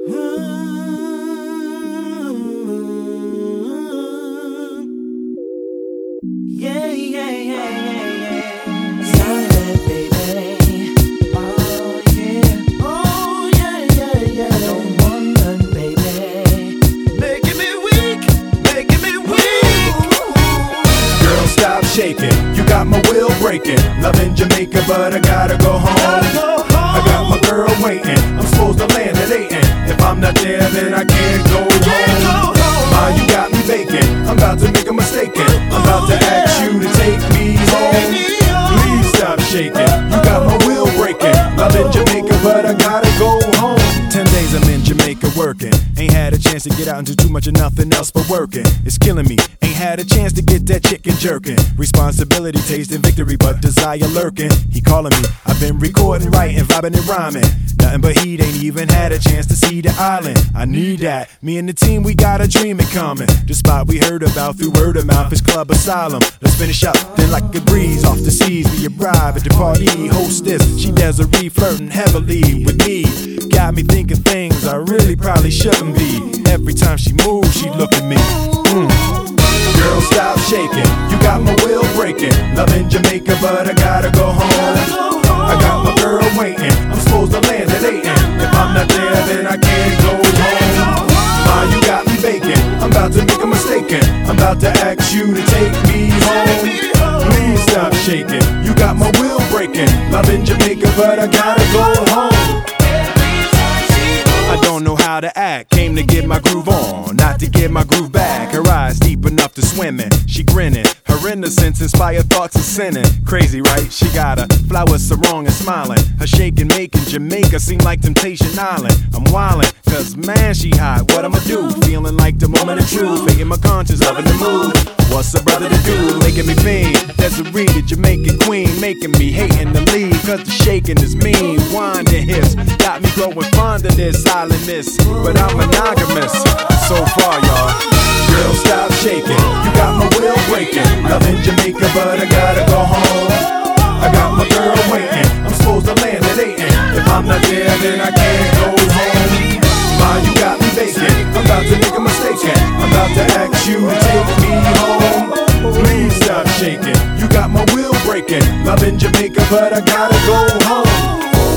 Yeah, yeah, yeah, yeah, yeah. Silent, baby. Oh, yeah. Oh, yeah, yeah, yeah. I don't want none, baby. Making me weak, making me weak. Girl, stop shaking. You got my will breaking. Loving Jamaica, but I gotta go home. I got my girl waiting. I'm supposed to land at 8. If I'm not there, then I can't go home. Ma, you got me baking. I'm about to make a mistake. I'm about to ask you to take me home. Please stop shaking. You got my will breaking. Loving Jamaica, but I gotta go home. 10 days I'm in Jamaica working. Ain't had a chance to get out and do too much of nothing else but working. It's killing me. Ain't had a chance to get that chicken jerking. Responsibility, tasting victory, but desire lurking. He calling me. I've been recording, writing, vibing and rhyming. Nothing but heat, ain't even had a chance to see the island. I need that. Me and the team, we got a dream in common. The spot we heard about through word of mouth is Club Asylum. Let's finish up, then like a breeze off the seas. We arrive at the party, hostess. She Desiree flirting heavily with me. Got me thinking things I really probably shouldn't be. Every time she moves, she look at me. Girl, stop shaking. You got my will breaking. Loving Jamaica, but I gotta go home. I got my girl waiting. I'm supposed to land at 8. If I'm not there, then I can't go home. Ma, you got me baking. I'm about to make a mistake. I'm about to ask you to take me home. Please stop shaking. You got my will breaking. Loving Jamaica, but I gotta go home. I don't know how to act. Came to get my groove on, not to get my groove back. Her eyes deep enough to swim in. She grinning. Her innocence inspired thoughts of sinning. Crazy, right? She got a flower sarong and smiling. Her shaking making Jamaica seem like Temptation Island. I'm wildin', cause man, she hot. What I'ma do? Feeling like the moment of truth. Faking my conscience, loving the mood. What's a brother to do? Making me fiend. Desiree, the Jamaican queen. Making me hating the lead, cause the shaking is mean. Winding hips got me growing fond of this islandness. But I'm monogamous so far, y'all. Girl, stop shaking. You got my will breaking. Loving Jamaica, but I gotta go home. I got my girl waiting. I'm supposed to land at 8. If I'm not there, then I can't go home. Ma, you got me baking. I'm about to make a mistake. I'm about to ask you to take me home. Please stop shaking. You got my will breaking. Loving Jamaica, but I gotta go home.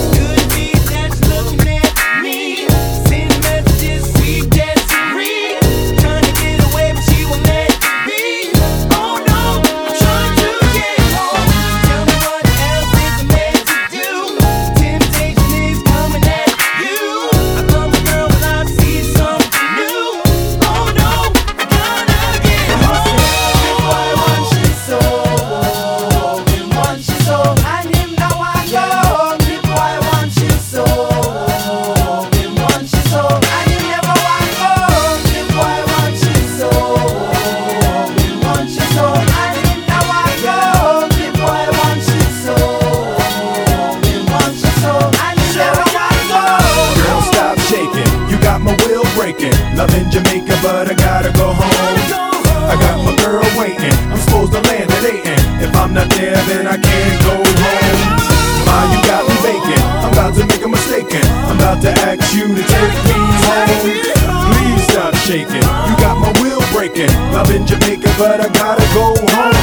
Loving Jamaica, but I gotta go home. I got my girl waiting. I'm supposed to land at 8. If I'm not there, then I can't go home. Ma, you got me baking. I'm about to make a mistake. I'm about to ask you to take me home. Please stop shaking. You got my will breaking. Loving Jamaica, but I gotta go home.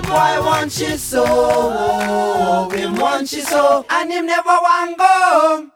So, him want she so, and him never want go home.